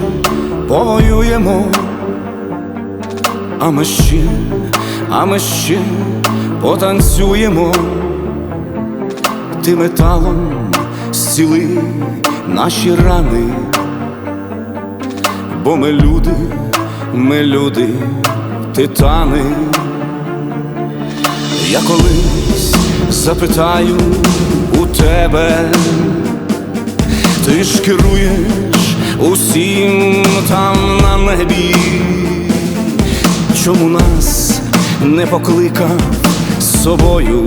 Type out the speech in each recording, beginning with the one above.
повоюємо, а ми ще потанцюємо. Ти металом зціли наші рани, бо ми люди, титани. Я колись запитаю у тебе, ти ж керуєш усім там на небі, чому нас не покликав з собою?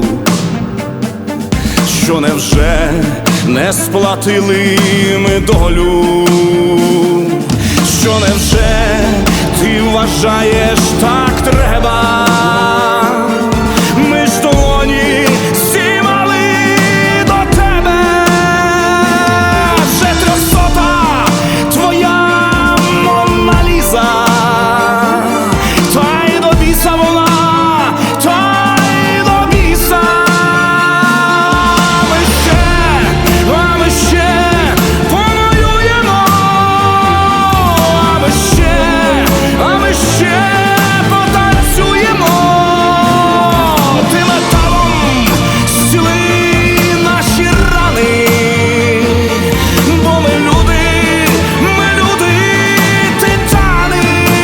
Що невже не сплатили ми долю? Що невже ти вважаєш так треба? Ми ж долоні всі мали до тебе. Вже 300-та твоя Мона Ліза, та й до біса вона, та й до біса. А ми ще повоюємо, а ми ще потанцюємо. Ти металом зціли наші рани, бо ми люди, титани.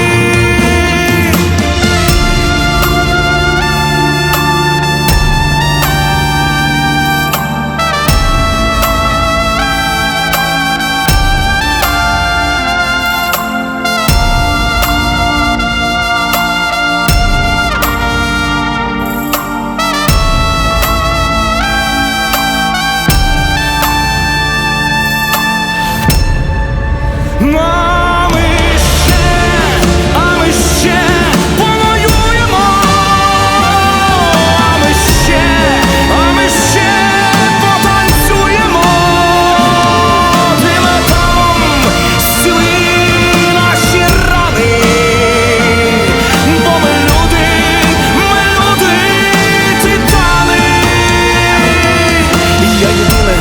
А ми ще повоюємо, а ми ще потанцюємо. Ти металом зціли наші рани, бо ми люди, титани. Я єдине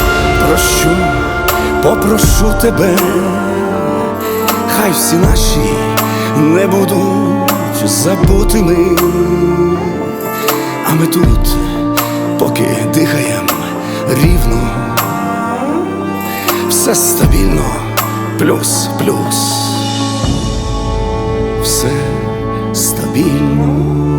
попрошу тебе, хай всі наші не будуть забутими, а ми тут, поки дихаєм рівно, все стабільно, плюс, все стабільно.